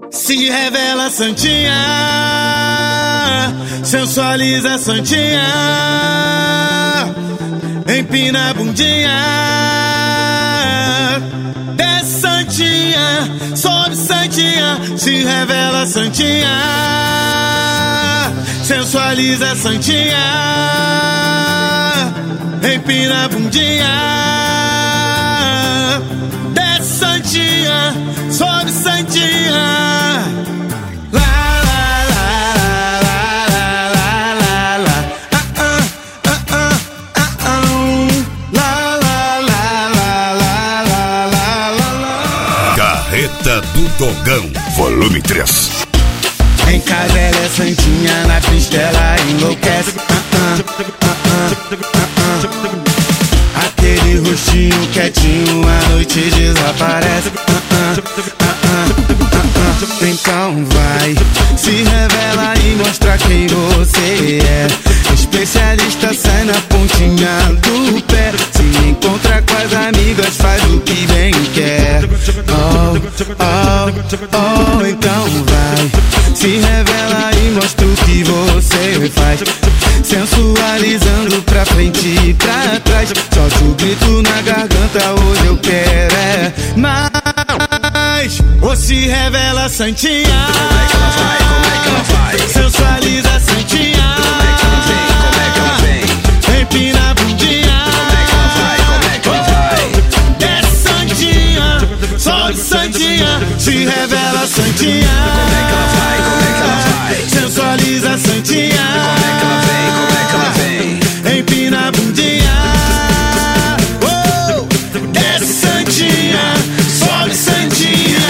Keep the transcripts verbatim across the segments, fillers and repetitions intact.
Se revela santinha, sensualiza santinha, empina a bundinha, desce santinha, sobe santinha. Se revela santinha, sensualiza santinha, empina a bundinha, desce santinha, sobe santinha. Carreta do Dogão, volume três. Em casa ela é santinha, na pista ela enlouquece. uh-uh, uh-uh, uh-uh. Aquele rostinho quietinho, a noite desaparece. uh-uh, uh-uh, uh-uh. Então vai, se revela e mostra quem você é. Especialista sai na pontinha do pé. Se encontra com as amigas, faz o que bem quer. Oh, oh, oh, então vai, se revela e mostra o que você faz. Sensualizando pra frente e pra trás. Solte o grito na garganta, hoje eu quero é mais. Ou se revela santinha, como é que ela vai, como é que ela vai? Sensualiza santinha, como é que ela vem, como é que ela vem? Empina a bundinha, como é que ela vai, como é que ela vai? Desce santinha, sobe santinha. Se revela santinha, como é que ela vai, como é que ela vai? Sensualiza santinha, como é que ela vem, como é que ela vem? Empina a bundinha, oh, desce santinha, sobe santinha.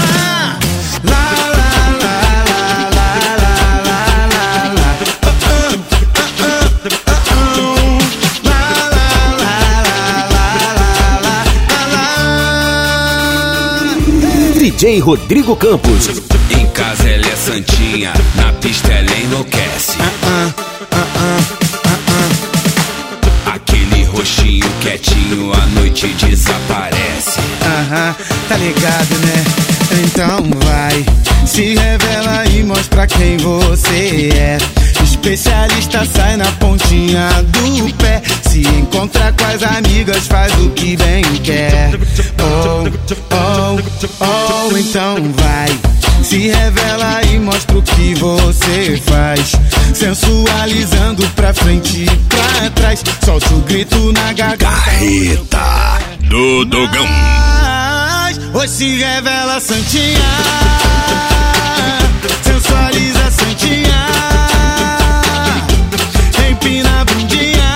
D J Rodrigo Campos. Em casa ela é santinha, na pista ela enlouquece. uh-uh, uh-uh, uh-uh. Aquele roxinho quietinho, a noite desaparece. Aham, tá ligado, né? Então vai, se revela e mostra quem você é. Especialista sai na pontinha do pé. Se encontra com as amigas, faz o que bem quer. Oh, oh, oh, então vai, se revela e mostra o que você faz. Sensualizando pra frente e pra trás. Solte o grito na garganta. Carreta do Dogão. Hoje se revela santinha, sensualiza santinha, empina a bundinha,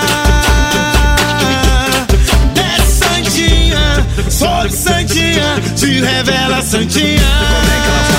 desce santinha, sobe santinha. Se revela santinha, como é que ela